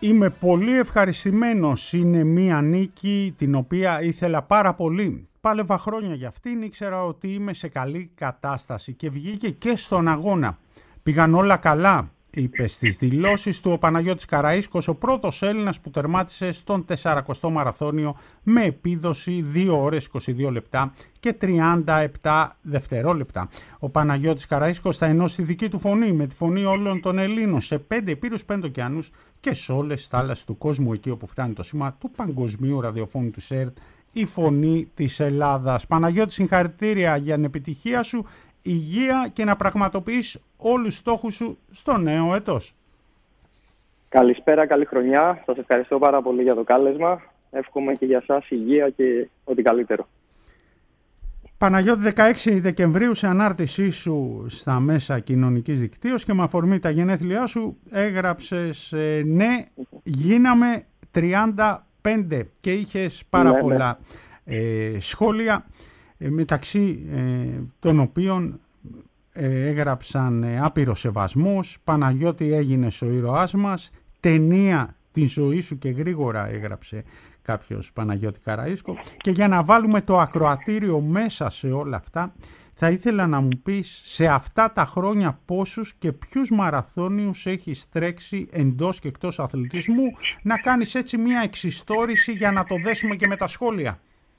Είμαι πολύ ευχαριστημένος. Είναι μία νίκη την οποία ήθελα πάρα πολύ. Πάλευα χρόνια για αυτήν, ήξερα ότι είμαι σε καλή κατάσταση και βγήκε και στον αγώνα. Πήγαν όλα καλά, είπε στις δηλώσεις του ο Παναγιώτης Καραΐσκος, ο πρώτος Έλληνας που τερμάτισε στον 40ο μαραθώνιο με επίδοση 2 ώρες 22 λεπτά και 37 δευτερόλεπτα. Ο Παναγιώτης Καραΐσκος θα ενώσει τη δική του φωνή με τη φωνή όλων των Ελλήνων σε 5 ηπείρους, 5 ωκεανούς και σε όλες τις θάλασσες του κόσμου, εκεί όπου φτάνει το σήμα του Παγκοσμίου Ραδιοφώνου του ΣΕΡΤ, η φωνή της Ελλάδας. Παναγιώτη, συγχαρητήρια για την επιτυχία σου, υγεία και να πραγματοποιείς όλους τους στόχους σου στο νέο έτος. Καλησπέρα, καλή χρονιά. Σας ευχαριστώ πάρα πολύ για το κάλεσμα. Εύχομαι και για σας υγεία και ό,τι καλύτερο. Παναγιώτη, 16 Δεκεμβρίου σε ανάρτησή σου στα μέσα κοινωνικής δικτύωσης και με αφορμή τα γενέθλιά σου έγραψες ναι, γίναμε 35 και είχες πάρα πολλά σχόλια, μεταξύ των οποίων έγραψαν άπειρο σεβασμός, Παναγιώτη έγινες ο ήρωάς μας, ταινία την ζωή σου και γρήγορα έγραψε κάποιος Παναγιώτη Καραΐσκο. Και για να βάλουμε το ακροατήριο μέσα σε όλα αυτά, θα ήθελα να μου πεις σε αυτά τα χρόνια πόσους και ποιους μαραθώνιους έχεις τρέξει εντός και εκτός αθλητισμού, να κάνεις έτσι μια εξιστόρηση για να το δέσουμε και με τα σχόλια.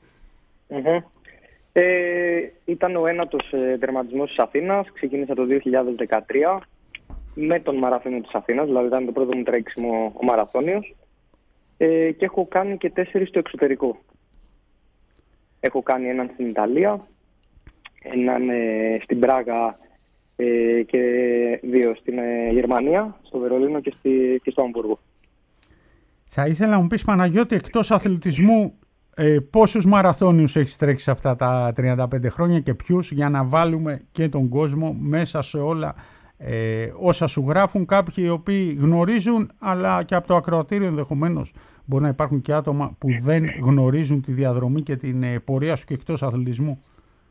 Ήταν ο ένατος τερματισμός της Αθήνας, ξεκίνησα το 2013 με τον μαραθώνιο της Αθήνας, δηλαδή ήταν το πρώτο μου τρέξιμο ο μαραθώνιος, και έχω κάνει και 4 στο εξωτερικό. Έχω κάνει έναν στην Ιταλία, έναν στην Πράγα και 2 στην Γερμανία, στο Βερολίνο και στο Αμβούργο. Θα ήθελα να μου πεις, Παναγιώτη, εκτός αθλητισμού, πόσους μαραθώνιους έχεις τρέξει αυτά τα 35 χρόνια και ποιους, για να βάλουμε και τον κόσμο μέσα σε όλα όσα σου γράφουν κάποιοι οι οποίοι γνωρίζουν, αλλά και από το ακροατήριο ενδεχομένως μπορεί να υπάρχουν και άτομα που δεν γνωρίζουν τη διαδρομή και την πορεία σου και εκτός αθλητισμού.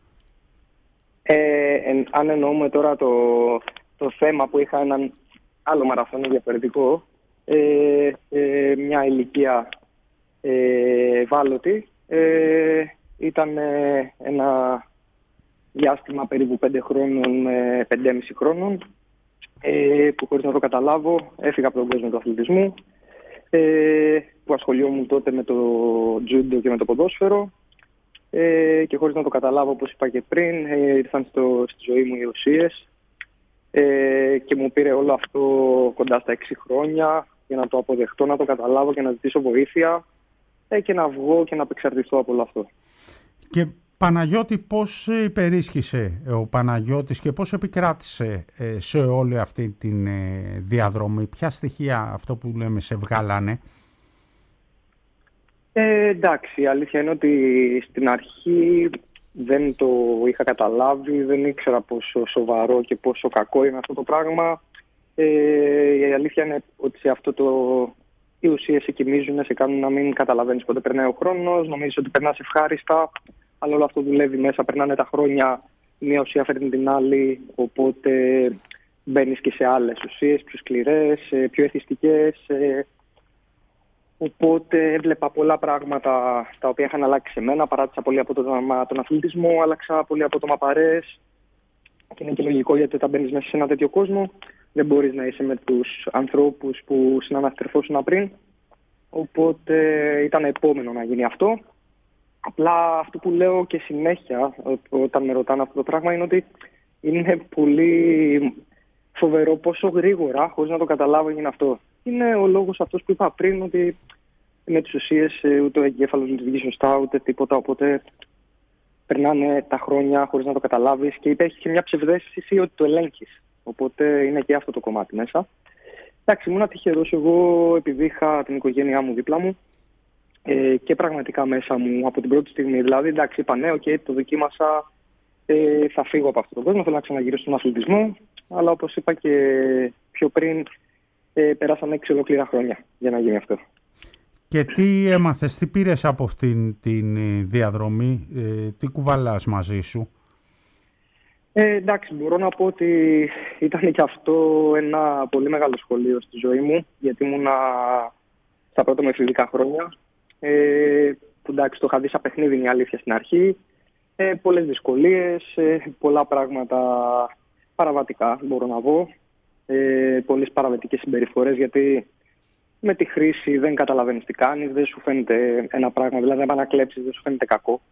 Αν εννοούμε τώρα το θέμα που είχα έναν άλλο μαραθώνιο διαφορετικό, μια ηλικία ευάλωτη, ήταν ένα διάστημα περίπου 5 χρόνων, 5,5 χρόνων, που χωρίς να το καταλάβω έφυγα από τον κόσμο του αθλητισμού, που ασχολιόμουν τότε με το τζούντο και με το ποδόσφαιρο, και χωρίς να το καταλάβω, όπως είπα και πριν, ήρθαν στη ζωή μου οι ουσίες, και μου πήρε όλο αυτό κοντά στα 6 χρόνια για να το αποδεχτώ, να το καταλάβω και να ζητήσω βοήθεια, και να βγω και να απεξαρτηθώ από όλο αυτό. Και Παναγιώτη, πώς υπερίσχυσε ο Παναγιώτης και πώς επικράτησε σε όλη αυτή τη διαδρομή? Ποια στοιχεία, αυτό που λέμε, σε βγάλανε? Εντάξει, η αλήθεια είναι ότι στην αρχή δεν το είχα καταλάβει, δεν ήξερα πόσο σοβαρό και πόσο κακό είναι αυτό το πράγμα. Η αλήθεια είναι ότι σε αυτό οι ουσίες σε κοιμίζουν, σε κάνουν να μην καταλαβαίνεις πότε περνάει ο χρόνος, νομίζεις ότι περνάς ευχάριστα, αλλά όλο αυτό δουλεύει μέσα, περνάνε τα χρόνια, μία ουσία φέρνει την άλλη, οπότε μπαίνεις και σε άλλες ουσίες, πιο σκληρές, πιο εθιστικές, οπότε έβλεπα πολλά πράγματα τα οποία είχαν αλλάξει σε μένα, παράτησα πολύ από τον αθλητισμό, άλλαξα πολύ από το μαπαρές, και είναι και λογικό, γιατί όταν μπαίνεις μέσα σε ένα τέτοιο κόσμο δεν μπορείς να είσαι με τους ανθρώπους που συναναστρεφόσουν πριν, οπότε ήταν επόμενο να γίνει αυτό. Απλά αυτό που λέω και συνέχεια όταν με ρωτάνε αυτό το πράγμα είναι ότι είναι πολύ φοβερό πόσο γρήγορα, χωρίς να το καταλάβω, έγινε αυτό. Είναι ο λόγος αυτός που είπα πριν, ότι με τις ουσίες ούτε ο εγκέφαλος δεν λειτουργεί σωστά, ούτε τίποτα, οπότε περνάνε τα χρόνια χωρίς να το καταλάβεις και υπάρχει και μια ψευδαίσθηση ότι το ελέγχεις. Οπότε είναι και αυτό το κομμάτι μέσα. Εντάξει, ήμουν τυχερός εγώ, επειδή είχα την οικογένειά μου δίπλα μου, και πραγματικά μέσα μου από την πρώτη στιγμή. Δηλαδή, εντάξει, είπα ναι, το δοκίμασα, θα φύγω από αυτόν τον κόσμο, θέλω να ξαναγυρίσω στον αθλητισμό. Αλλά όπως είπα και πιο πριν, περάσαν 6 ολόκληρα χρόνια για να γίνει αυτό. Και τι έμαθες, τι πήρες από αυτήν την διαδρομή, τι κουβαλάς μαζί σου? Εντάξει, μπορώ να πω ότι ήταν και αυτό ένα πολύ μεγάλο σχολείο στη ζωή μου, γιατί ήμουνα στα πρώτα μου εφηβικά χρόνια. Που εντάξει, το είχα δει σαν παιχνίδι, είναι η αλήθεια στην αρχή. Πολλές δυσκολίες, πολλά πράγματα παραβατικά, μπορώ να πω. Πολλές παραβατικές συμπεριφορές, γιατί με τη χρήση δεν καταλαβαίνεις τι κάνεις, δεν σου φαίνεται ένα πράγμα, δηλαδή αν ανακλέψεις δεν σου φαίνεται κακό.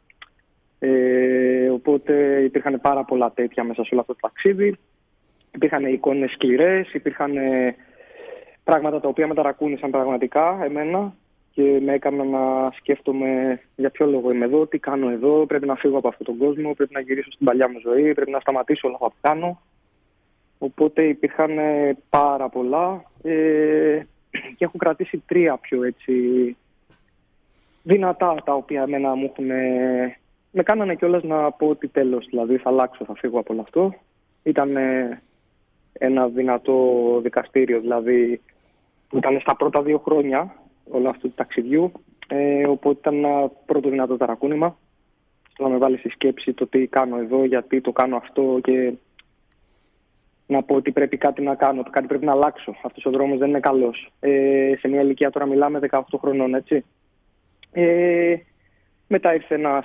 Οπότε υπήρχαν πάρα πολλά τέτοια μέσα σε όλο αυτό το ταξίδι. Υπήρχαν εικόνες σκληρές, υπήρχαν πράγματα τα οποία με ταρακούνησαν πραγματικά εμένα και με έκαναν να σκέφτομαι για ποιο λόγο είμαι εδώ, τι κάνω εδώ, πρέπει να φύγω από αυτόν τον κόσμο, πρέπει να γυρίσω στην παλιά μου ζωή, πρέπει να σταματήσω όλα αυτά που κάνω. Οπότε υπήρχαν πάρα πολλά και έχω κρατήσει 3 πιο έτσι δυνατά, τα οποία εμένα μου έχουν... με κάνανε κιόλας να πω ότι τέλος, δηλαδή θα αλλάξω, θα φύγω από όλο αυτό. Ήταν ένα δυνατό δικαστήριο, δηλαδή που ήταν στα πρώτα 2 χρόνια όλου αυτού του ταξιδιού, οπότε ήταν ένα πρώτο δυνατό ταρακούνημα στο να με βάλει στη σκέψη το τι κάνω εδώ, γιατί το κάνω αυτό και να πω ότι πρέπει κάτι να κάνω, κάτι πρέπει να αλλάξω. Αυτός ο δρόμος δεν είναι καλός. Σε μια ηλικία, τώρα μιλάμε 18 χρονών, έτσι. Μετά ήρθε ένας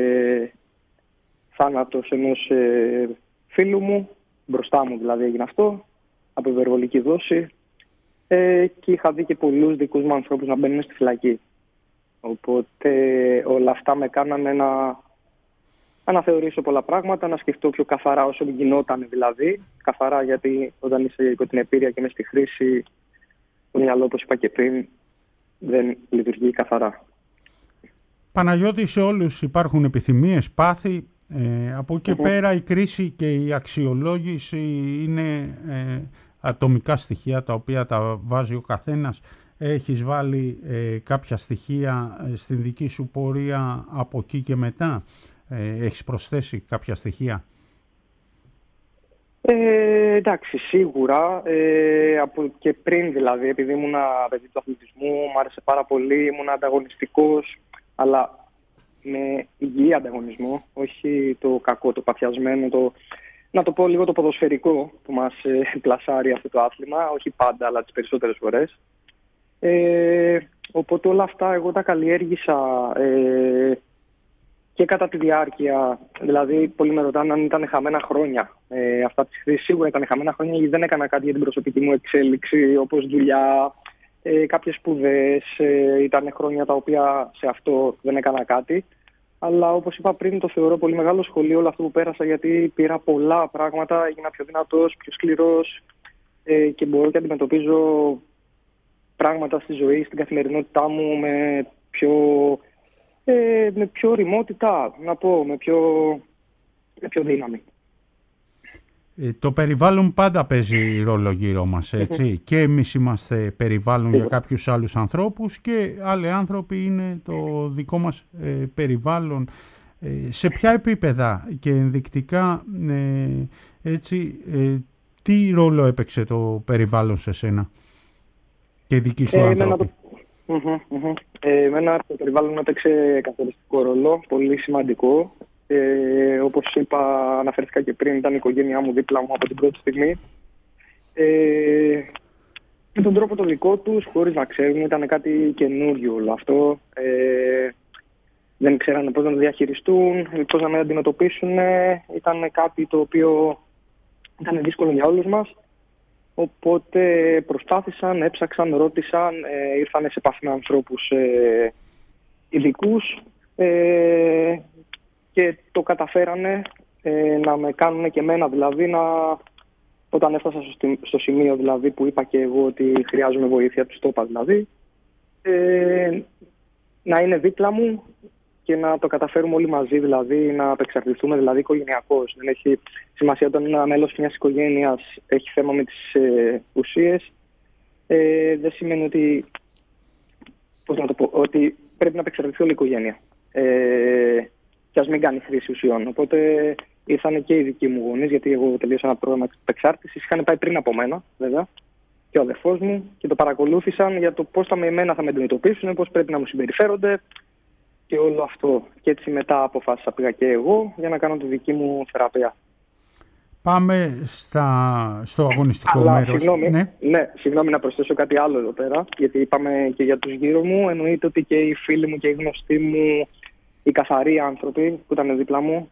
θάνατος ενός φίλου μου, μπροστά μου δηλαδή έγινε αυτό, από υπερβολική δόση, και είχα δει και πολλούς δικούς μου ανθρώπους να μπαίνουν στη φυλακή. Οπότε όλα αυτά με κάνανε να αναθεωρήσω πολλά πράγματα, να σκεφτώ πιο καθαρά όσο γινόταν δηλαδή. Καθαρά, γιατί όταν είσαι υπό την επίρρεια και μες στη χρήση, το μυαλό, όπως είπα και πριν, δεν λειτουργεί καθαρά. Παναγιώτη, σε όλους υπάρχουν επιθυμίες, πάθη. Από εκεί πέρα η κρίση και η αξιολόγηση είναι ατομικά στοιχεία τα οποία τα βάζει ο καθένας. Έχεις βάλει κάποια στοιχεία στην δική σου πορεία από εκεί και μετά? Έχεις προσθέσει κάποια στοιχεία? Εντάξει, σίγουρα. Από και πριν δηλαδή, επειδή ήμουν παιδί του αθλητισμού, μου άρεσε πάρα πολύ, ήμουν ανταγωνιστικός, αλλά με υγιή ανταγωνισμό, όχι το κακό, το παθιασμένο, να το πω λίγο το ποδοσφαιρικό που μας πλασάρει αυτό το άθλημα, όχι πάντα, αλλά τις περισσότερες φορές. Οπότε όλα αυτά εγώ τα καλλιέργησα και κατά τη διάρκεια, δηλαδή πολλοί με ρωτάνε αν ήταν χαμένα χρόνια. Αυτά της χρήσης σίγουρα ήταν χαμένα χρόνια, γιατί δεν έκανα κάτι για την προσωπική μου εξέλιξη, όπως δουλειά, κάποιες σπουδές, ήταν χρόνια τα οποία σε αυτό δεν έκανα κάτι. Αλλά όπως είπα πριν, το θεωρώ πολύ μεγάλο σχολείο όλο αυτό που πέρασα, γιατί πήρα πολλά πράγματα, έγινα πιο δυνατός, πιο σκληρός και μπορώ και αντιμετωπίζω πράγματα στη ζωή, στην καθημερινότητά μου με πιο ωριμότητα, να πω, με πιο δύναμη. Το περιβάλλον πάντα παίζει ρόλο γύρω μας, έτσι. Και εμείς είμαστε περιβάλλον για κάποιους άλλους ανθρώπους και άλλοι άνθρωποι είναι το δικό μας περιβάλλον. Σε ποια επίπεδα και ενδεικτικά, έτσι, τι ρόλο έπαιξε το περιβάλλον σε σένα και οι δικοί σου άνθρωποι? Εμένα το περιβάλλον έπαιξε καθοριστικό ρόλο, πολύ σημαντικό. Όπως είπα, αναφέρθηκα και πριν, ήταν η οικογένειά μου δίπλα μου από την πρώτη στιγμή. Με τον τρόπο το δικό τους, χωρίς να ξέρουν, ήταν κάτι καινούριο όλο αυτό. Δεν ξέρανε πώς να το διαχειριστούν, πώς να με αντιμετωπίσουν. Ήταν κάτι το οποίο ήταν δύσκολο για όλους μας. Οπότε προσπάθησαν, έψαξαν, ρώτησαν, ήρθαν σε επαφή με ανθρώπους ειδικούς και το καταφέρανε να με κάνουν και εμένα, δηλαδή όταν έφτασα στο σημείο δηλαδή, που είπα και εγώ ότι χρειάζομαι βοήθεια, τους το είπα δηλαδή, να είναι δίπλα μου και να το καταφέρουμε όλοι μαζί, δηλαδή να απεξαρτηθούμε δηλαδή οικογενειακώς. Δεν έχει σημασία όταν ένα μέλος μιας οικογένειας έχει θέμα με τις ουσίες. Δεν σημαίνει ότι, ότι πρέπει να απεξαρτηθεί όλη η οικογένεια. Και ας μην κάνει χρήση ουσιών. Οπότε ήρθαν και οι δικοί μου γονείς, γιατί εγώ τελείωσα ένα πρόγραμμα απεξάρτησης. Είχαν πάει πριν από μένα, βέβαια, και ο αδερφός μου, και το παρακολούθησαν για το πώς εμένα θα με αντιμετωπίσουν, πώς πρέπει να μου συμπεριφέρονται και όλο αυτό. Και έτσι μετά αποφάσισα, πήγα και εγώ για να κάνω τη δική μου θεραπεία. Πάμε στο αγωνιστικό μέρος. Συγγνώμη να προσθέσω κάτι άλλο εδώ πέρα, γιατί είπαμε και για τους γύρω μου. Εννοείται ότι και οι φίλοι μου και οι γνωστοί μου, οι καθαροί άνθρωποι που ήταν δίπλα μου,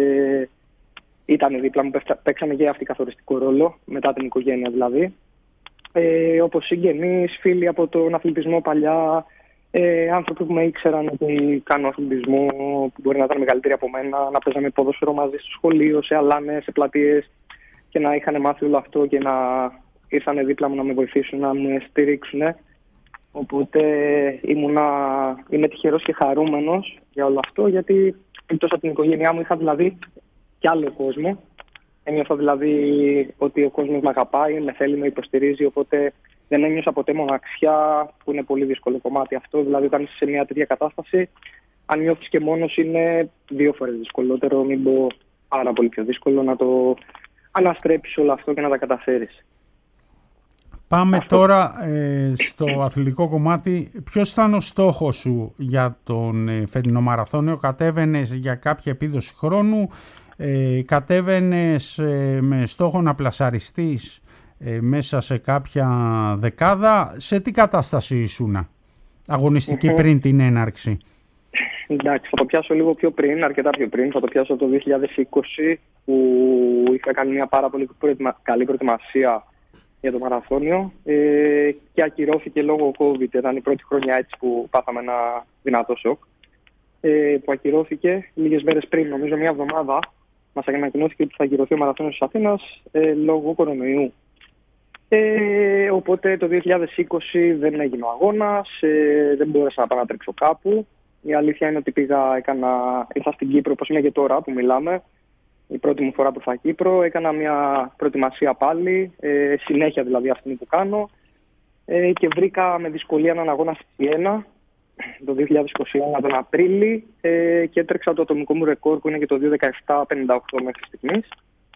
παίξανε και αυτοί καθοριστικό ρόλο, μετά την οικογένεια δηλαδή. Όπως συγγενείς, φίλοι από τον αθλητισμό παλιά, άνθρωποι που με ήξεραν ότι κάνω αθλητισμό, που μπορεί να ήταν μεγαλύτεροι από μένα, να παίζαμε ποδόσφαιρο μαζί στο σχολείο, σε αλάνες, σε πλατείες και να είχαν μάθει όλο αυτό και να ήρθαν δίπλα μου να με βοηθήσουν, να με στηρίξουν. Οπότε είμαι τυχερός και χαρούμενος για όλο αυτό, γιατί εκτός από την οικογένειά μου είχα δηλαδή και άλλο κόσμο. Ένιωθα δηλαδή ότι ο κόσμος με αγαπάει, με θέλει, με υποστηρίζει, οπότε δεν ένιωσα ποτέ μοναξιά, που είναι πολύ δύσκολο κομμάτι αυτό. Δηλαδή, όταν είσαι σε μια τέτοια κατάσταση, αν νιώθεις και μόνος, είναι 2 φορές δυσκολότερο, μην πω πάρα πολύ πιο δύσκολο, να το αναστρέψεις όλο αυτό και να τα καταφέρεις. Πάμε τώρα στο αθλητικό κομμάτι. Ποιος ήταν ο στόχος σου για τον φετινό μαραθώνιο? Κατέβαινες για κάποια επίδοση χρόνου, κατέβαινες με στόχο να πλασαριστείς μέσα σε κάποια δεκάδα? Σε τι κατάσταση ήσουν αγωνιστική πριν την έναρξη? Εντάξει, θα το πιάσω λίγο πιο πριν, αρκετά πιο πριν. Θα το πιάσω το 2020, που είχα κάνει μια πάρα πολύ καλή προετοιμασία για το μαραθώνιο και ακυρώθηκε λόγω COVID. Ήταν η πρώτη χρονιά έτσι που πάθαμε ένα δυνατό σοκ, που ακυρώθηκε λίγες μέρες πριν, νομίζω μια εβδομάδα, μας ανακοινώθηκε ότι θα ακυρωθεί ο μαραθώνιος της Αθήνας λόγω κορονοϊού. Οπότε το 2020 δεν έγινε ο αγώνας, δεν μπόρεσα να πάω να τρέξω κάπου. Η αλήθεια είναι ότι ήρθα στην Κύπρο, όπως είμαι και τώρα που μιλάμε. Η πρώτη μου φορά που ήρθα Κύπρο, έκανα μια προετοιμασία πάλι, συνέχεια δηλαδή αυτή που κάνω, και βρήκα με δυσκολία έναν αγώνα στη Σιένα το 2021 τον Απρίλη, και έτρεξα το ατομικό μου ρεκόρ που είναι και το 2:17:58 μέχρι στιγμής.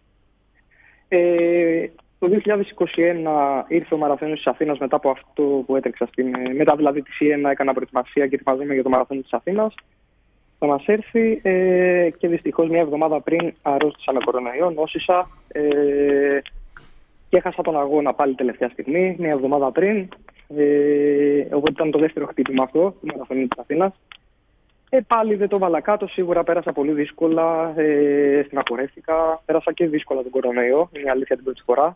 Το 2021 ήρθε ο μαραθώνιος της Αθήνας μετά από αυτό που έτρεξα μετά δηλαδή τη Σιένα, έκανα προετοιμασία και ετοιμαζόμαι για το μαραθώνιο της Αθήνας. Θα μας έρθει και δυστυχώς μια εβδομάδα πριν αρρώστησα με κορονοϊό, νόσησα και έχασα τον αγώνα πάλι τελευταία στιγμή, μια εβδομάδα πριν. Οπότε ήταν το δεύτερο χτύπημα αυτό, το μαραθώνιο της Αθήνας. Πάλι δεν το βάλα κάτω, σίγουρα πέρασα πολύ δύσκολα, στεναχωρέθηκα, πέρασα και δύσκολα τον κορονοϊό, είναι η αλήθεια την πρώτη φορά.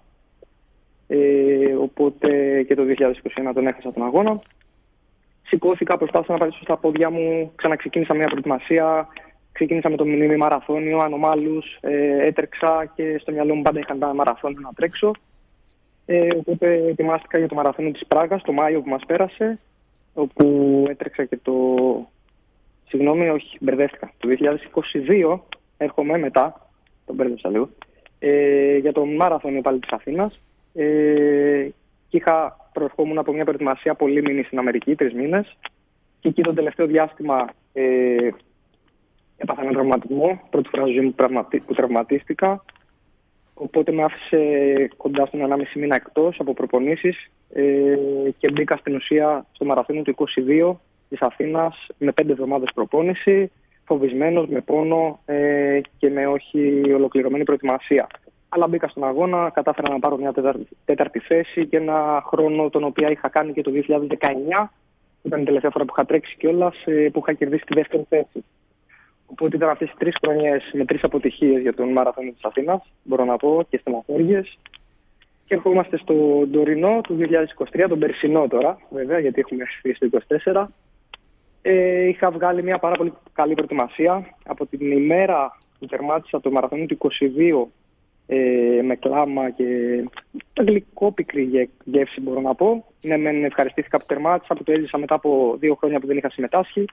Οπότε και το 2021 τον έχασα τον αγώνα. Σηκώθηκα, προσπάθησα να πατήσω στα πόδια μου, ξαναξεκίνησα μια προετοιμασία, ξεκίνησα με το μινίμι μαραθώνιο, ανομάλους, έτρεξα και στο μυαλό μου πάντα είχα ένα μαραθώνιο να τρέξω. Οπότε ετοιμάστηκα για το μαραθώνιο της Πράγας το Μάιο που μας πέρασε, όπου έτρεξα και μπερδεύτηκα. Το 2022 έρχομαι μετά, τον μπέρδεψα λίγο, για το μαραθώνιο πάλι της Αθήνας, και προερχόμουν από μια προετοιμασία πολύ μήνυ στην Αμερική, 3 μήνες, και εκεί το τελευταίο διάστημα έπαθα ένα τραυματισμό, πρώτη φορά στη ζωή μου που τραυματίστηκα, οπότε με άφησε κοντά στον 1,5 μήνα εκτός από προπονήσεις, και μπήκα στην ουσία στο μαραθώνιο του 22 της Αθήνας με 5 εβδομάδες προπόνηση, φοβισμένος, με πόνο και με όχι ολοκληρωμένη προετοιμασία. Αλλά μπήκα στον αγώνα, κατάφερα να πάρω μια τέταρτη θέση και ένα χρόνο τον οποίο είχα κάνει και το 2019. Ήταν η τελευταία φορά που είχα τρέξει κιόλας, που είχα κερδίσει τη δεύτερη θέση. Οπότε ήταν αυτές οι 3 χρονιές με 3 αποτυχίες για τον μαραθώνιο της Αθήνας, μπορώ να πω, και στεναχώριες. Και ερχόμαστε στο τωρινό του 2023, τον περσινό τώρα, βέβαια, γιατί έχουμε έρθει στο 2024. Είχα βγάλει μια πάρα πολύ καλή προετοιμασία. Από την ημέρα που τερμάτισα το μαραθώνιο του 22, με κλάμα και γλυκόπικρη γεύση, μπορώ να πω. Ναι, μεν ευχαριστήθηκα που τερμάτισα, που το έζησα μετά από 2 χρόνια που δεν είχα συμμετάσχει.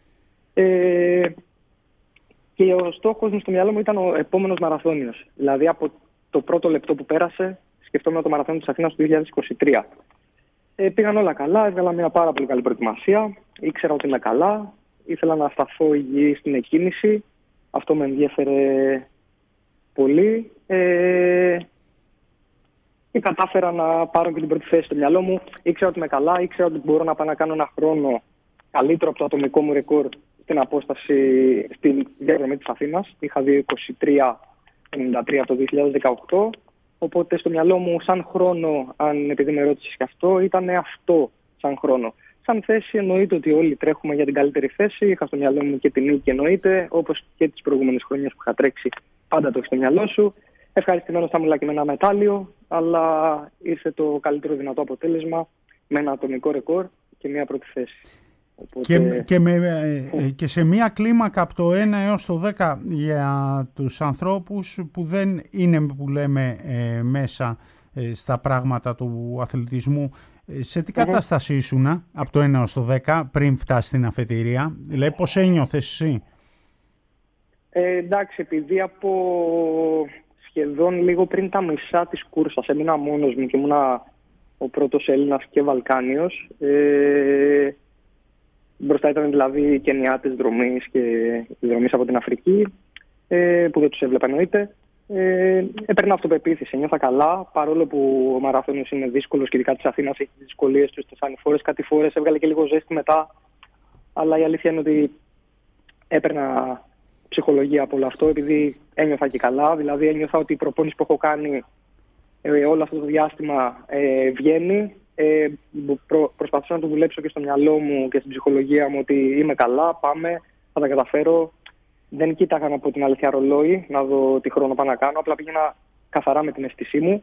Και ο στόχος μου στο μυαλό μου ήταν ο επόμενος μαραθώνιος. Δηλαδή από το πρώτο λεπτό που πέρασε, σκεφτόμουν το μαραθώνιο της Αθήνας του 2023. Πήγαν όλα καλά, έβγαλα μια πάρα πολύ καλή προετοιμασία. Ήξερα ότι είμαι καλά. Ήθελα να σταθώ υγιή στην εκκίνηση. Αυτό με ενδιέφερε πολύ. Και κατάφερα να πάρω και την πρώτη θέση στο μυαλό μου. Ήξερα ότι είμαι καλά, ήξερα ότι μπορώ να πάω να κάνω ένα χρόνο καλύτερο από το ατομικό μου ρεκόρ στην απόσταση, στην διαδρομή της Αθήνας. Είχα 2:23 93 από το 2018. Οπότε στο μυαλό μου, σαν χρόνο, επειδή με ρώτησες και αυτό, ήταν αυτό σαν χρόνο. Σαν θέση, εννοείται ότι όλοι τρέχουμε για την καλύτερη θέση. Είχα στο μυαλό μου και την νίκη, εννοείται. Όπως και τις προηγούμενες χρονιές που είχα τρέξει, πάντα το έχει στο μυαλό σου. Ευχαριστημένος θα ήμουν και με ένα μετάλλιο, αλλά ήρθε το καλύτερο δυνατό αποτέλεσμα με ένα ατομικό ρεκόρ και μια πρώτη θέση. Οπότε... Και σε μια κλίμακα από το 1 έως το 10 για τους ανθρώπους που δεν είναι, που λέμε, μέσα στα πράγματα του αθλητισμού, σε τι κατάσταση ήσουν από το 1 έως το 10 πριν φτάσει στην αφετηρία, δηλαδή πώς ένιωθες εσύ? Εντάξει, επειδή από σχεδόν λίγο πριν τα μισά της κούρσας έμεινα μόνος μου και ήμουνα ο πρώτος Έλληνας και Βαλκάνιος, μπροστά ήταν δηλαδή οι Κενιάτες δρομείς και οι δρομείς από την Αφρική, που δεν τους έβλεπα εννοείται. Έπαιρνα αυτοπεποίθηση, νιώθα καλά, παρόλο που ο μαραθώνιος είναι δύσκολος και ειδικά της Αθήνας έχει τις δυσκολίες του στις ανηφόρες, κάτι φορές έβγαλε και λίγο ζέστη μετά, αλλά η αλήθεια είναι ότι έπαιρνα ψυχολογία από όλο αυτό, επειδή ένιωθα και καλά, δηλαδή ένιωθα ότι η προπόνηση που έχω κάνει όλο αυτό το διάστημα βγαίνει. Προσπαθούσα να το δουλέψω και στο μυαλό μου και στην ψυχολογία μου ότι είμαι καλά, πάμε, θα τα καταφέρω. Δεν κοίταγα, να πω την αλήθεια, ρολόι, να δω τι χρόνο πάω να κάνω. Απλά πήγαινα καθαρά με την αίσθησή μου.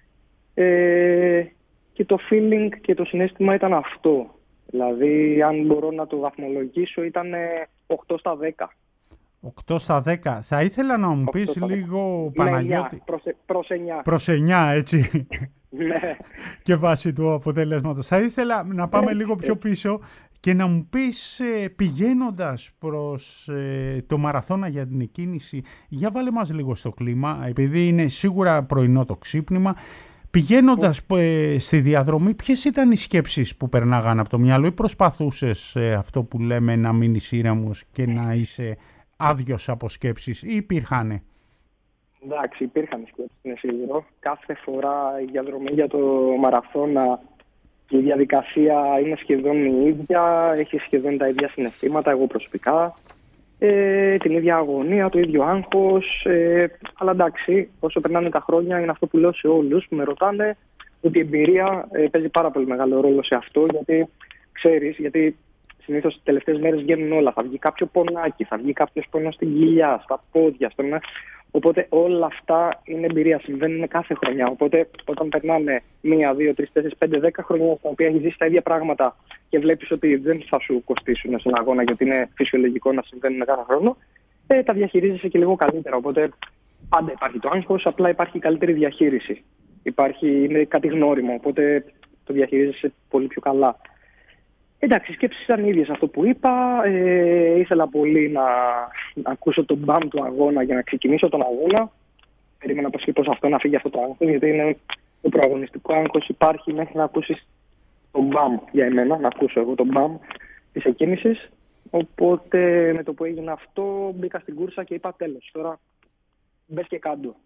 Και το feeling και το συναίσθημα ήταν αυτό. Δηλαδή, αν μπορώ να το βαθμολογήσω, ήταν 8 στα 10. 8 στα 10. Θα ήθελα να μου πεις λίγο, Παναγιώτη... Προς 9, έτσι. Ναι. Και βάσει του αποτελέσματος. Θα ήθελα να πάμε λίγο πιο πίσω και να μου πεις, πηγαίνοντας προς το μαραθώνα για την εκκίνηση, για βάλε μας λίγο στο κλίμα, επειδή είναι σίγουρα πρωινό το ξύπνημα. Πηγαίνοντας στη διαδρομή, ποιες ήταν οι σκέψεις που περνάγαν από το μυαλό, ή προσπαθούσες αυτό που λέμε να μείνεις ήρεμος και να είσαι άδειος από σκέψεις, ή υπήρχανε? Εντάξει, υπήρχαν σκέψεις, είναι σίγουρο. Κάθε φορά η διαδρομή για το μαραθώνα και η διαδικασία είναι σχεδόν η ίδια, έχει σχεδόν τα ίδια συναισθήματα, εγώ προσωπικά. Την ίδια αγωνία, το ίδιο άγχος. Αλλά εντάξει, όσο περνάνε τα χρόνια, είναι αυτό που λέω σε όλους που με ρωτάνε, ότι η εμπειρία παίζει πάρα πολύ μεγάλο ρόλο σε αυτό, γιατί ξέρεις, γιατί συνήθως τις τελευταίες μέρες βγαίνουν όλα. Θα βγει κάποιο πονάκι, θα βγει κάποιος πόνος στην κοιλιά, στα πόδια, οπότε όλα αυτά είναι εμπειρία, συμβαίνουν κάθε χρονιά. Οπότε όταν περνάνε 1, 2, 3, 4, 5, 10 χρόνια στα οποία έχει ζήσει τα ίδια πράγματα και βλέπεις ότι δεν θα σου κοστίσουν στον αγώνα, γιατί είναι φυσιολογικό να συμβαίνουν κάθε χρόνο, τα διαχειρίζεσαι και λίγο καλύτερα. Οπότε πάντα υπάρχει το άγχος, απλά υπάρχει καλύτερη διαχείριση. Είναι κάτι γνώριμο, οπότε το διαχειρίζεσαι πολύ πιο καλά. Εντάξει, οι σκέψεις ήταν ίδιες αυτό που είπα. Ήθελα πολύ να ακούσω τον μπαμ του αγώνα για να ξεκινήσω τον αγώνα. Περίμενα πως αυτό να φύγει αυτό το άγχος, γιατί είναι το προαγωνιστικό άγχος υπάρχει μέχρι να ακούσεις τον μπαμ για εμένα, να ακούσω εγώ τον μπαμ της εκκίνησης. Οπότε με το που έγινε αυτό μπήκα στην κούρσα και είπα τέλος. Τώρα μπες και κάτω.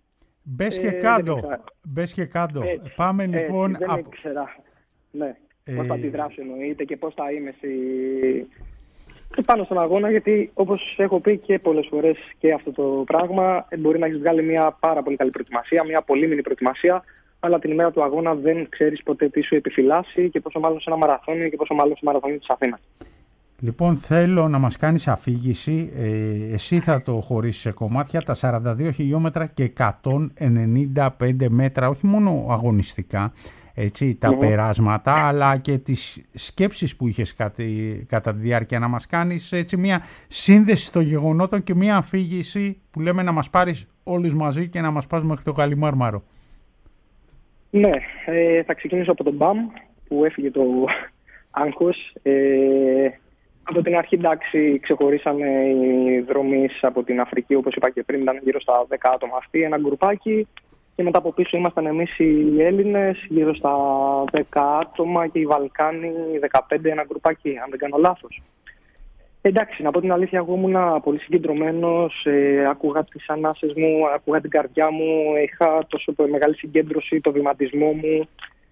Μπες και κάτω. Πάμε λοιπόν. Δεν ήξερα. Ναι. Πώς θα αντιδράσω εννοείται και πώς θα είμαι πάνω στον αγώνα, γιατί όπως έχω πει και πολλές φορές και αυτό το πράγμα, μπορεί να έχεις βγάλει μια πάρα πολύ καλή προετοιμασία, μια πολύμηνη προετοιμασία, αλλά την ημέρα του αγώνα δεν ξέρεις ποτέ τι σου επιφυλάσσει και πόσο μάλλον σε ένα μαραθώνιο και πόσο μάλλον σε μαραθώνιο της Αθήνας. Λοιπόν, θέλω να μας κάνεις αφήγηση, εσύ θα το χωρίσεις σε κομμάτια, τα 42 χιλιόμετρα και 195 μέτρα, όχι μόνο αγωνιστικά, έτσι, τα περάσματα, αλλά και τις σκέψεις που είχες κατά τη διάρκεια, να μας κάνεις έτσι μια σύνδεση των γεγονότων και μια αφήγηση που λέμε να μας πάρεις όλους μαζί και να μας πας μέχρι το Καλιμάρμαρο. Ναι, θα ξεκινήσω από τον μπαμ που έφυγε το άγχος. Από την αρχή, εντάξει, ξεχωρίσανε οι δρομείς από την Αφρική, όπως είπα και πριν, ήταν γύρω στα 10 άτομα αυτοί, ένα γκρουπάκι. Και μετά από πίσω ήμασταν εμείς οι Έλληνες, γύρω στα 10 άτομα και οι Βαλκάνοι 15, ένα γκρουπάκι, αν δεν κάνω λάθος. Εντάξει, να πω την αλήθεια, εγώ ήμουν πολύ συγκεντρωμένος, άκουγα τις ανάσες μου, άκουγα την καρδιά μου, είχα τόσο μεγάλη συγκέντρωση, το βηματισμό μου.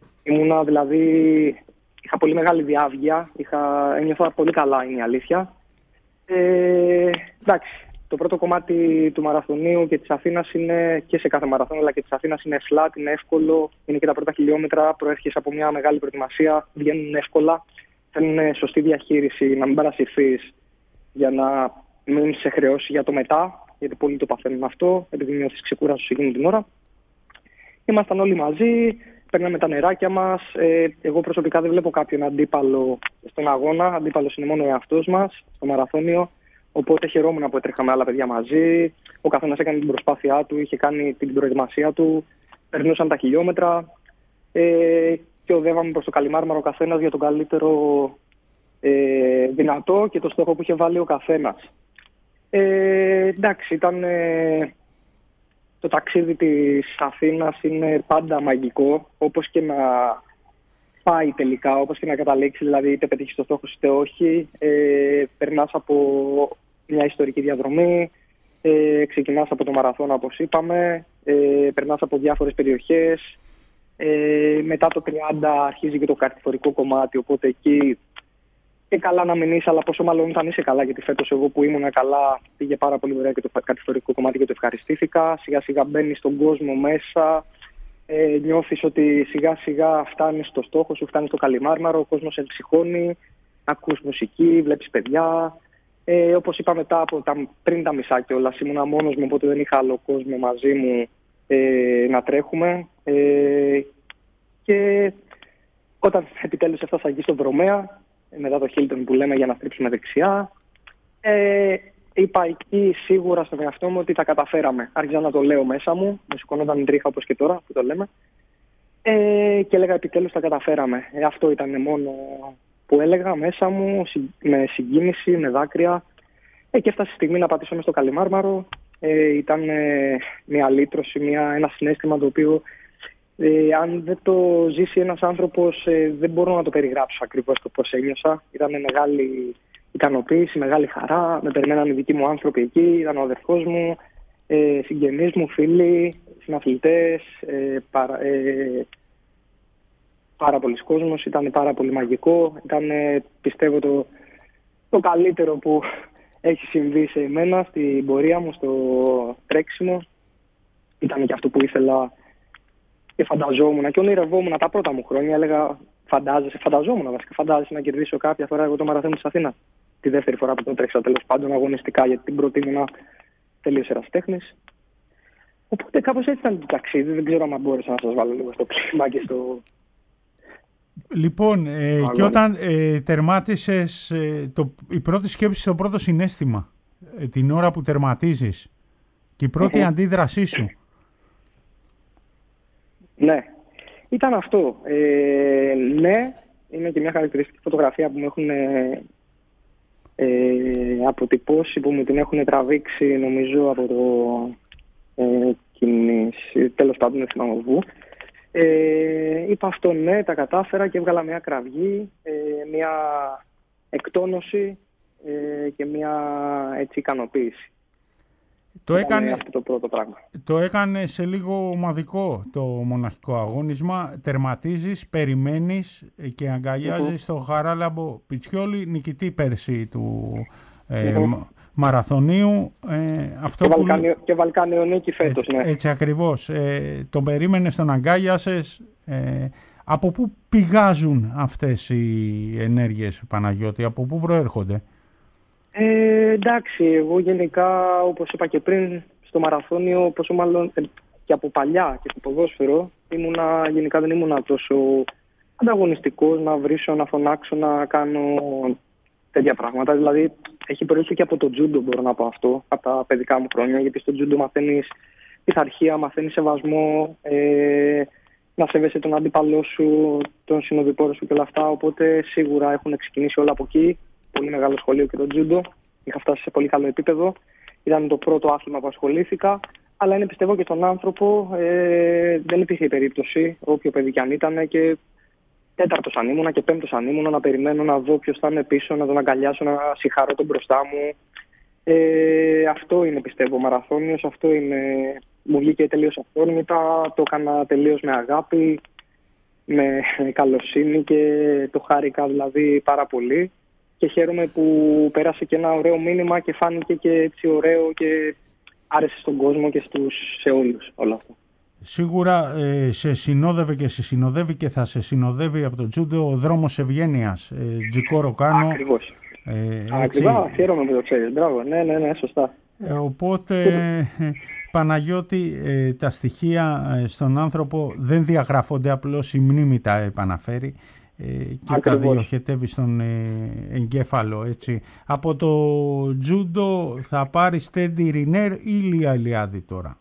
Είχα πολύ μεγάλη διάβγεια, ένιωθα πολύ καλά, είναι η αλήθεια. Εντάξει, Το πρώτο κομμάτι του μαραθωνίου και της Αθήνας είναι, και σε κάθε μαραθώνιο, αλλά και της Αθήνας, είναι flat, είναι εύκολο. Είναι και τα πρώτα χιλιόμετρα, προέρχεσαι από μια μεγάλη προετοιμασία, βγαίνουν εύκολα. Θέλουν σωστή διαχείριση, να μην παρασυρθείς για να μην σε χρεώσει για το μετά, γιατί πολλοί το παθαίνουν αυτό, επειδή νιώθεις ξεκούρασος εκείνη την ώρα. Ήμασταν όλοι μαζί, παίρναμε τα νεράκια μας. Εγώ προσωπικά δεν βλέπω κάποιον αντίπαλο στον αγώνα. Αντίπαλος είναι μόνο ο εαυτός μας στο μαραθώνιο. Οπότε χαιρόμουν που έτρεχα με άλλα παιδιά μαζί. Ο καθένας έκανε την προσπάθειά του, είχε κάνει την προετοιμασία του. Περνούσαν τα χιλιόμετρα και οδεύαμε προς το Καλιμάρμαρο ο καθένας για τον καλύτερο δυνατό και το στόχο που είχε βάλει ο καθένας. Εντάξει, ήταν... Το ταξίδι της Αθήνας είναι πάντα μαγικό, όπως και να πάει τελικά, όπως και να καταλήξει, δηλαδή είτε πετύχεις το στόχο είτε όχι. Περνάς από μια ιστορική διαδρομή, ξεκινάς από το μαραθώνα όπως είπαμε, περνάς από διάφορες περιοχές, μετά το 30 αρχίζει και το κατηφορικό κομμάτι, οπότε εκεί και καλά να μην είσαι, αλλά πόσο μάλλον όταν είσαι καλά, γιατί φέτος εγώ που ήμουν καλά πήγε πάρα πολύ ωραία και το κατηφορικό κομμάτι και το ευχαριστήθηκα. Σιγά σιγά μπαίνεις στον κόσμο μέσα, νιώθεις ότι σιγά σιγά φτάνεις στο στόχο σου, φτάνεις στο Καλιμάρμαρο, ο κόσμος εμψυχώνει, ακούς μουσική, βλέπεις παιδιά. Όπως είπα μετά, πριν τα μισά κιόλας, ήμουνα μόνος μου, οπότε δεν είχα άλλο κόσμο μαζί μου να τρέχουμε. Και όταν επιτέλους έφτασα εκεί στον Βρωμαία, μετά το Χίλτον που λέμε για να στρίψουμε δεξιά, είπα εκεί σίγουρα στον εαυτό μου ότι τα καταφέραμε. Άρχισα να το λέω μέσα μου, μου σηκωνόταν η τρίχα όπως και τώρα που το λέμε, και έλεγα επιτέλους τα καταφέραμε. Αυτό ήταν μόνο που έλεγα μέσα μου, με συγκίνηση, με δάκρυα, και έφτασε η στιγμή να πατήσω μες στο Καλιμάρμαρο. Ήταν μια λύτρωση, ένα συναίσθημα το οποίο αν δεν το ζήσει ένας άνθρωπος δεν μπορώ να το περιγράψω ακριβώς το πώς ένιωσα. Ήταν μεγάλη ικανοποίηση, μεγάλη χαρά. Με περιμέναν οι δικοί μου άνθρωποι εκεί, ήταν ο αδερφός μου, συγγενείς μου, φίλοι, συναθλητές, πάρα πολλοί κόσμος. Ήταν πάρα πολύ μαγικό. Ήταν, πιστεύω, το καλύτερο που έχει συμβεί σε εμένα στην πορεία μου στο τρέξιμο. Ήταν και αυτό που ήθελα και φανταζόμουν και ονειρευόμουν τα πρώτα μου χρόνια. Έλεγα, φαντάζεσαι να κερδίσω κάποια φορά εγώ το μαραθώνιο της Αθήνας. Τη δεύτερη φορά που το τρέξα, τέλος πάντων, αγωνιστικά, γιατί την πρώτη ήμουνα τελείως ερασιτέχνης. Οπότε κάπως έτσι ήταν το ταξίδι. Δεν ξέρω αν μπόρεσα να σας βάλω λίγο στο κλίμα και στο... Λοιπόν, και όταν τερμάτισες, η πρώτη σκέψη, το πρώτο συναίσθημα, την ώρα που τερματίζεις και η πρώτη αντίδρασή σου. Ναι, ήταν αυτό. Ναι, είναι και μια χαρακτηριστική φωτογραφία που μου έχουν αποτυπώσει, που μου την έχουν τραβήξει, νομίζω, από το τέλος πάντων, δεν θυμάμαι πού. Είπα αυτό, ναι, τα κατάφερα και έβγαλα μια κραυγή, μια εκτόνωση και μια έτσι ικανοποίηση. Αυτό το πρώτο πράγμα. Το έκανε σε λίγο ομαδικό το μοναχικό αγώνισμα. Τερματίζεις, περιμένεις και αγκαλιάζεις τον Χαράλαμπο Πιτσιόλη, νικητή πέρσι του μαραθωνίου. Αυτό και Βαλκάνιο νίκη φέτος, ναι. Έτσι ακριβώς. Τον περίμενες, τον αγκάλιασες. Από πού πηγάζουν αυτές οι ενέργειες, Παναγιώτη, από πού προέρχονται? Εντάξει, εγώ γενικά, όπως είπα και πριν, στο μαραθώνιο, πόσο μάλλον και από παλιά και στο ποδόσφαιρο, γενικά δεν ήμουνα τόσο ανταγωνιστικός να βρίσω, να φωνάξω, να κάνω τέτοια πράγματα. Δηλαδή, έχει προέλθει και από το τζούντο, μπορώ να πω αυτό, από τα παιδικά μου χρόνια, γιατί στο τζούντο μαθαίνεις πειθαρχία, μαθαίνεις σεβασμό, να σέβεσαι τον αντίπαλό σου, τον συνοδοιπόρο σου και όλα αυτά. Οπότε σίγουρα έχουν ξεκινήσει όλα από εκεί. Πολύ μεγάλο σχολείο και το τζούντο. Είχα φτάσει σε πολύ καλό επίπεδο. Ήταν το πρώτο άθλημα που ασχολήθηκα. Αλλά είναι, πιστεύω, και στον άνθρωπο. Δεν υπήρχε περίπτωση, όποιο παιδί κι αν ήταν, και τέταρτος αν ήμουνα και πέμπτος αν ήμουνα, να περιμένω να δω ποιος θα είναι πίσω, να τον αγκαλιάσω, να συγχαρώ τον μπροστά μου. Αυτό είναι, πιστεύω, μαραθώνιος. Αυτό είναι. Μου βγήκε τελείως αυθόρμητα. Το έκανα τελείως με αγάπη, με καλοσύνη και το χάρηκα δηλαδή πάρα πολύ. Και και χαίρομαι που πέρασε και ένα ωραίο μήνυμα και φάνηκε και έτσι ωραίο και άρεσε στον κόσμο και σε όλους όλο αυτό. Σίγουρα σε συνόδευε και σε συνοδεύει και θα σε συνοδεύει από το τζούντο ο δρόμος ευγένειας, Τζικόρο Κάνο. Ακριβώς. Ακριβώς, χαίρομαι που το ξέρεις. Μπράβο, ναι, σωστά. Οπότε, Παναγιώτη, τα στοιχεία στον άνθρωπο δεν διαγράφονται, απλώς η μνήμη τα επαναφέρει και Ακριβώς. τα διοχετεύει στον εγκέφαλο, έτσι. Από το τζούντο θα πάρεις Τέντι Ρινέρ ή Ηλία Ηλιάδη τώρα?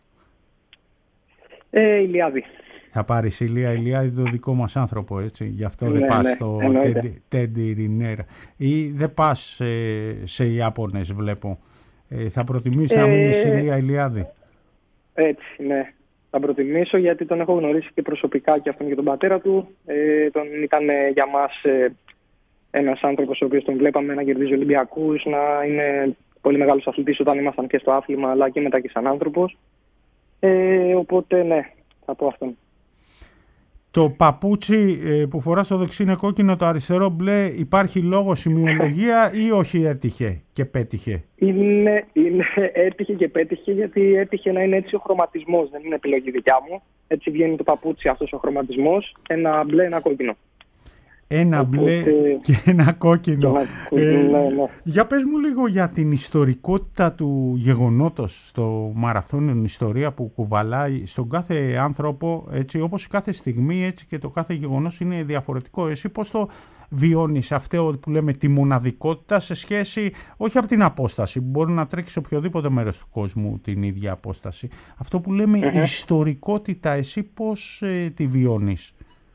Ηλιάδη. Θα πάρεις Ηλία Ηλιάδη, το δικό μας άνθρωπο, έτσι. Γι' αυτό Ναι, δεν πας ναι, στο Τέντι Ρινέρ. Ή δεν πας σε Ιάπωνες, βλέπω. Θα προτιμήσεις να μείνεις Ηλία Ηλιάδη? Έτσι, ναι. Θα προτιμήσω γιατί τον έχω γνωρίσει και προσωπικά και αυτόν και τον πατέρα του. Ήταν για μας ένας άνθρωπος ο οποίος τον βλέπαμε να κερδίζει Ολυμπιακούς, να είναι πολύ μεγάλος αθλητής όταν ήμασταν και στο άθλημα, αλλά και μετά και σαν άνθρωπος. Οπότε, ναι, θα πω αυτόν. Το παπούτσι που φορά στο δεξί είναι κόκκινο, το αριστερό μπλε. Υπάρχει λόγο, σημειολογία ή όχι έτυχε και πέτυχε? Έτυχε και πέτυχε, γιατί έτυχε να είναι έτσι ο χρωματισμός. Δεν είναι επιλογή δικιά μου. Έτσι βγαίνει το παπούτσι αυτός ο χρωματισμός. Ένα μπλε, ένα κόκκινο. Ένα μπλε και ένα κόκκινο. Ναι. Για πες μου λίγο για την ιστορικότητα του γεγονότος στο μαραθώνιο, την ιστορία που κουβαλάει στον κάθε άνθρωπο, έτσι, όπως κάθε στιγμή, έτσι, και το κάθε γεγονός είναι διαφορετικό. Εσύ πώς το βιώνεις αυτό που λέμε τη μοναδικότητα σε σχέση, όχι από την απόσταση, που μπορεί να τρέξει σε οποιοδήποτε μέρος του κόσμου την ίδια απόσταση. Αυτό που λέμε ιστορικότητα, εσύ πώς τη βιώνεις?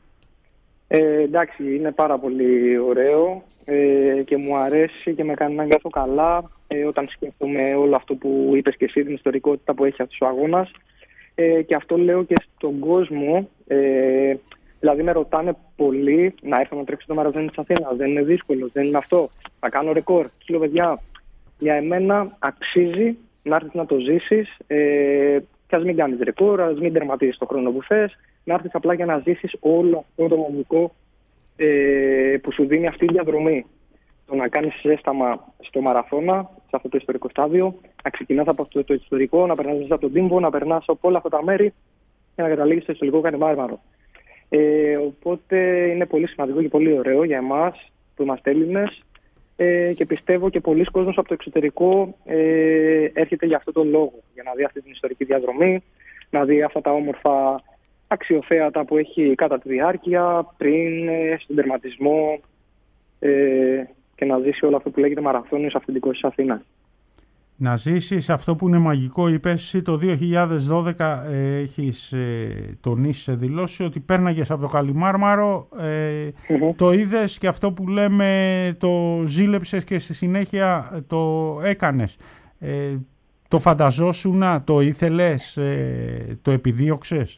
Εντάξει, είναι πάρα πολύ ωραίο και μου αρέσει και με κάνει να νιώθω καλά όταν σκέφτομαι όλο αυτό που είπες και εσύ, την ιστορικότητα που έχει αυτός ο αγώνας, και αυτό λέω και στον κόσμο. Δηλαδή με ρωτάνε πολύ να έρθω να τρέξω το μαραθώνιο της Αθήνας. Δεν είναι δύσκολο, δεν είναι αυτό. Θα κάνω ρεκόρ. Λέω, παιδιά, για εμένα αξίζει να έρθεις να το ζήσεις, και ας μην κάνεις ρεκόρ, ας μην τερματίσεις το χρόνο που θες, να έρθεις απλά για να ζήσεις όλο αυτό το μαγικό που σου δίνει αυτή η διαδρομή. Το να κάνεις ζέσταμα στο μαραθώνα, σε αυτό το ιστορικό στάδιο, να ξεκινάς από αυτό το ιστορικό, να περνάς από τον Τύμβο, να περνάς από όλα αυτά τα μέρη και να καταλήγεις στο ιστορικό Κανημάρμαρο. Οπότε είναι πολύ σημαντικό και πολύ ωραίο για εμάς που είμαστε Έλληνες, και πιστεύω και πολλοί κόσμος από το εξωτερικό έρχεται για αυτό τον λόγο, για να δει αυτή την ιστορική διαδρομή, να δει αυτά τα όμορφα αξιοθέατα που έχει κατά τη διάρκεια, πριν, στον τερματισμό, και να ζήσει όλο αυτό που λέγεται μαραθώνιος αυθεντικός της Αθήνας. Να ζήσεις αυτό που είναι μαγικό. Είπες εσύ το 2012 έχεις τονίσει σε δηλώσεις ότι πέρναγες από το Καλιμάρμαρο, το είδες και αυτό που λέμε το ζήλεψες και στη συνέχεια το έκανες. Το φανταζόσουνα, το ήθελες, το επιδίωξες?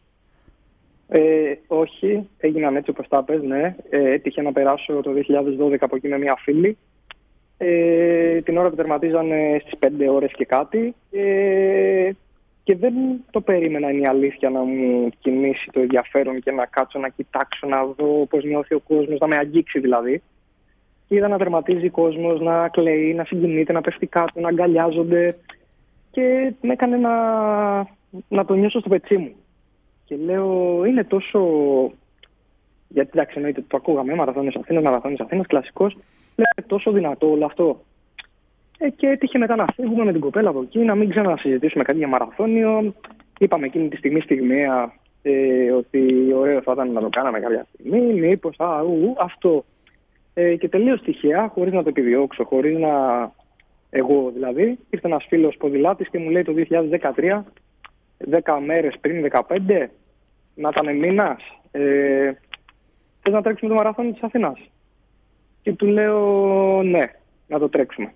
Όχι, έγιναν έτσι όπως τα πες, ναι. Έτυχε να περάσω το 2012 από εκεί με μια φίλη. Την ώρα που τερματίζανε στις 5 ώρες και κάτι, και δεν το περίμενα, είναι η αλήθεια, να μου κινήσει το ενδιαφέρον και να κάτσω να κοιτάξω, να δω πώς νιώθει ο κόσμος, να με αγγίξει δηλαδή. Και είδα να τερματίζει ο κόσμος, να κλαίει, να συγκινείται, να πέφτει κάτω, να αγκαλιάζονται, και με έκανε να το νιώσω στο πετσί μου. Και λέω, είναι τόσο... Γιατί εντάξει, εννοείται, το ακούγαμε, μαραθώνιος Αθήνας, κλασικός. Λέω, είναι τόσο δυνατό όλο αυτό. Και έτυχε μετά να φύγουμε με την κοπέλα από εκεί, να μην ξανασυζητήσουμε κάτι για μαραθώνιο. Είπαμε εκείνη τη στιγμιαία ότι ωραίο θα ήταν να το κάναμε κάποια στιγμή, μήπως, αυτό. Και τελείως τυχαία, χωρίς να το επιδιώξω, χωρίς να... Εγώ δηλαδή, ήρθε ένας φίλος ποδηλάτης και μου λέει το 2013, 10 μέρες πριν, 15, να ήταν μήνας, θες να τρέξουμε το μαραθώνιο της Αθήνας? Και του λέω ναι, να το τρέξουμε.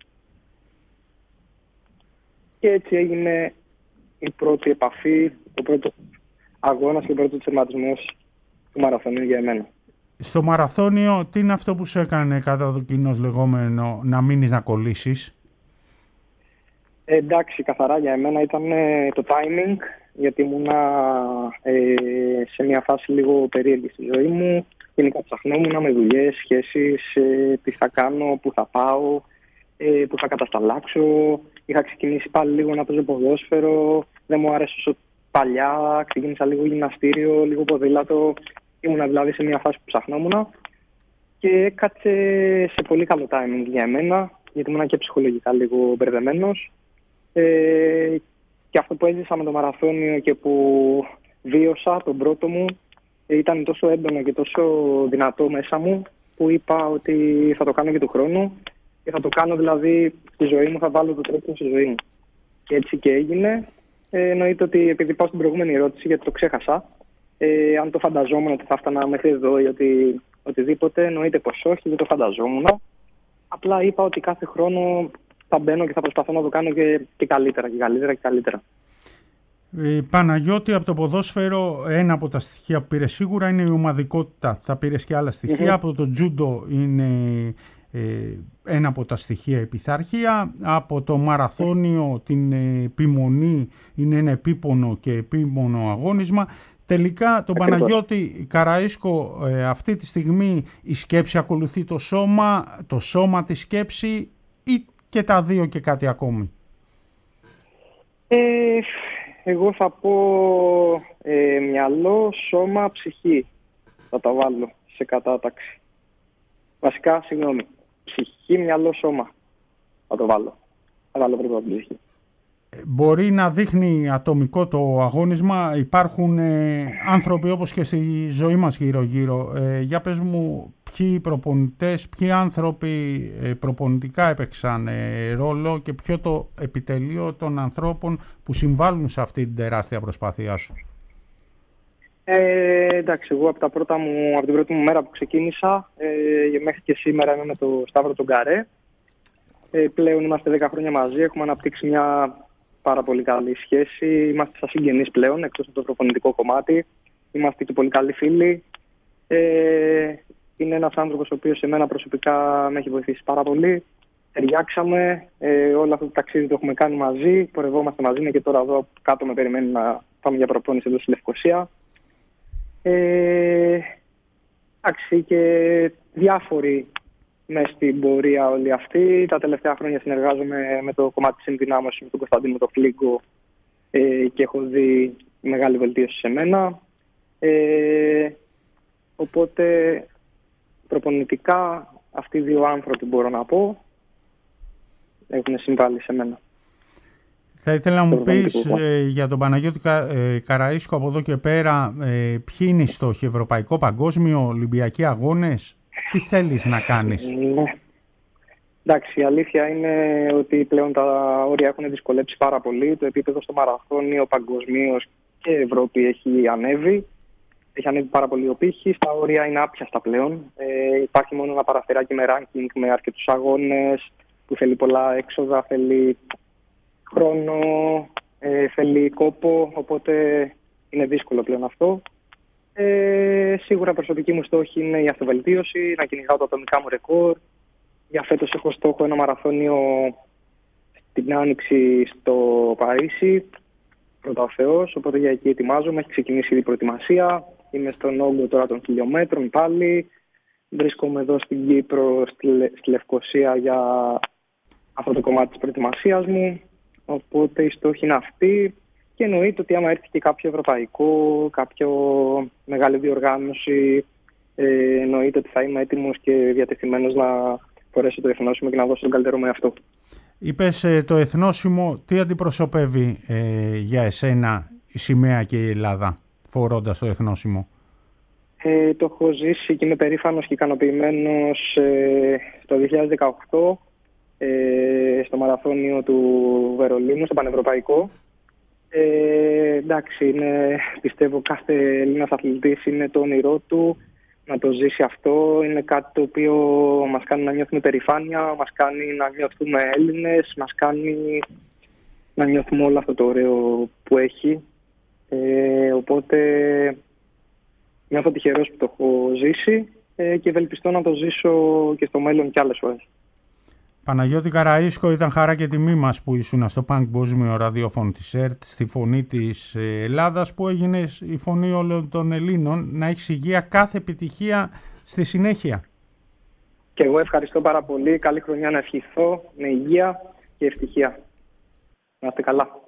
Και έτσι έγινε η πρώτη επαφή, το πρώτο αγώνας και ο πρώτος τερματισμός του μαραθωνίου για εμένα. Στο μαραθώνιο, τι είναι αυτό που σε έκανε κατά το κοινό λεγόμενο να μείνεις να κολλήσεις? Εντάξει, καθαρά για εμένα ήταν το timing, γιατί ήμουνα σε μια φάση λίγο περίεργη στη ζωή μου. γενικά ψαχνόμουν με δουλειές, σχέσεις, τι θα κάνω, πού θα πάω, πού θα κατασταλάξω. Είχα ξεκινήσει πάλι λίγο να παίζω ποδόσφαιρο, δεν μου άρεσε όσο παλιά, ξεκίνησα λίγο γυμναστήριο, λίγο ποδήλατο. Ήμουνα δηλαδή σε μια φάση που ψαχνόμουν και έκατσε σε πολύ καλό timing για εμένα, γιατί ήμουν και ψυχολογικά λίγο μπερδεμένος. Και αυτό που έζησα με το μαραθώνιο και που βίωσα τον πρώτο μου ήταν τόσο έντονο και τόσο δυνατό μέσα μου, που είπα ότι θα το κάνω και του χρόνου και θα το κάνω δηλαδή στη ζωή μου, θα βάλω το τρόπο στη ζωή μου. Και έτσι και έγινε. Εννοείται ότι επειδή πάω στην προηγούμενη ερώτηση, γιατί το ξέχασα, αν το φανταζόμουν ότι θα έφτανα μέχρι εδώ ή οτιδήποτε, εννοείται πως όχι, δεν το φανταζόμουν. Απλά είπα ότι κάθε χρόνο θα μπαίνω και θα προσπαθώ να το κάνω και καλύτερα και καλύτερα και καλύτερα. Παναγιώτη, από το ποδόσφαιρο ένα από τα στοιχεία που πήρε σίγουρα είναι η ομαδικότητα. Θα πήρες και άλλα στοιχεία. Από το τζούντο είναι ένα από τα στοιχεία η πειθαρχία. Από το μαραθώνιο την επιμονή είναι ένα επίπονο και επίμονο αγώνισμα. Τελικά τον Παναγιώτη Καραΐσκο αυτή τη στιγμή η σκέψη ακολουθεί το σώμα τη σκέψη ή και τα δύο και κάτι ακόμη? Εγώ θα πω μυαλό, σώμα, ψυχή. Θα τα βάλω σε κατάταξη. Βασικά, συγγνώμη. Ψυχή, μυαλό, σώμα. Θα το βάλω. Θα βάλω πρώτα την ψυχή. Μπορεί να δείχνει ατομικό το αγώνισμα. Υπάρχουν άνθρωποι όπως και στη ζωή μας γύρω-γύρω. Για πες μου, ποιοι προπονητές, ποιοι άνθρωποι προπονητικά έπαιξαν ρόλο και ποιο το επιτελείο των ανθρώπων που συμβάλλουν σε αυτή την τεράστια προσπάθειά σου? Εντάξει, εγώ από την πρώτη μου μέρα που ξεκίνησα μέχρι και σήμερα είμαι με το Σταύρο τον Καρέ. Πλέον είμαστε 10 χρόνια μαζί, έχουμε αναπτύξει μια πάρα πολύ καλή σχέση. Είμαστε σαν συγγενείς πλέον, εκτός από το προπονητικό κομμάτι. Είμαστε και πολύ καλοί φίλοι. Είναι ένας άνθρωπος ο οποίος εμένα προσωπικά με έχει βοηθήσει πάρα πολύ. Ταιριάξαμε. Όλο αυτό το ταξίδι το έχουμε κάνει μαζί. Πορευόμαστε μαζί. Είναι και τώρα εδώ κάτω με περιμένει να πάμε για προπόνηση εδώ στη Λευκοσία. Εντάξει, και διάφοροι μες στην πορεία όλοι αυτοί. Τα τελευταία χρόνια συνεργάζομαι με το κομμάτι της ενδυνάμωσης με τον Κωνσταντίνο το Φλίγκο και έχω δει μεγάλη βελτίωση σε μένα. Οπότε προπονητικά αυτοί οι δύο άνθρωποι μπορώ να πω έχουν συμβάλει σε μένα. Θα ήθελα να μου πεις για τον Παναγιώτη Καραΐσκο από εδώ και πέρα ποιοι είναι οι στόχοι, ευρωπαϊκό, παγκόσμιο, Ολυμπιακοί αγώνες? Τι θέλεις να κάνεις? Ναι. Εντάξει, η αλήθεια είναι ότι πλέον τα όρια έχουν δυσκολέψει πάρα πολύ. Το επίπεδο στο μαραθώνιο παγκοσμίως και Ευρώπη έχει ανέβει. Έχει ανέβει πάρα πολύ ο πύχης. Τα όρια είναι άπιαστα πλέον. Υπάρχει μόνο ένα παραθυράκι με ranking, με αρκετούς αγώνες που θέλει πολλά έξοδα, θέλει χρόνο, θέλει κόπο. Οπότε είναι δύσκολο πλέον αυτό. Σίγουρα προσωπική μου στόχη είναι η αυτοβελτίωση, να κυνηγάω τα ατομικά μου ρεκόρ. Για φέτος έχω στόχο ένα μαραθώνιο την Άνοιξη στο Παρίσι, πρώτα ο Θεός, οπότε για εκεί ετοιμάζομαι. Έχει ξεκινήσει η προετοιμασία. Είμαι στον όγκο τώρα των χιλιόμετρων πάλι. Βρίσκομαι εδώ στην Κύπρο, στη Λευκοσία για αυτό το κομμάτι της προετοιμασίας μου. Οπότε η στόχη είναι αυτή. Και εννοείται ότι άμα έρθει και κάποιο ευρωπαϊκό, κάποιο μεγάλη διοργάνωση, εννοείται ότι θα είμαι έτοιμος και διατεθειμένος να φορέσω το εθνόσημο και να δώσω τον καλύτερο με αυτό. Είπες το εθνόσημο, τι αντιπροσωπεύει για εσένα η σημαία και η Ελλάδα φορώντας το εθνόσημο? Το έχω ζήσει και είμαι περήφανος και ικανοποιημένος το 2018 στο μαραθώνιο του Βερολίνου, στο Πανευρωπαϊκό. Εντάξει, πιστεύω κάθε Έλληνας αθλητής είναι το όνειρό του να το ζήσει αυτό. Είναι κάτι το οποίο μας κάνει να νιώθουμε περηφάνεια, μας κάνει να νιώθουμε Έλληνες, μας κάνει να νιώθουμε όλο αυτό το ωραίο που έχει. Οπότε νιώθω τυχερός που το έχω ζήσει και ευελπιστώ να το ζήσω και στο μέλλον κι άλλες φορές. Παναγιώτη Καραΐσκο, ήταν χαρά και τιμή μας που ήσουν στο Παγκόσμιο Ραδιόφωνο της ΕΡΤ, στη Φωνή της Ελλάδας, που έγινες η φωνή όλων των Ελλήνων. Να έχεις υγεία, κάθε επιτυχία στη συνέχεια. Και εγώ ευχαριστώ πάρα πολύ. Καλή χρονιά να ευχηθώ με υγεία και ευτυχία. Να είστε καλά.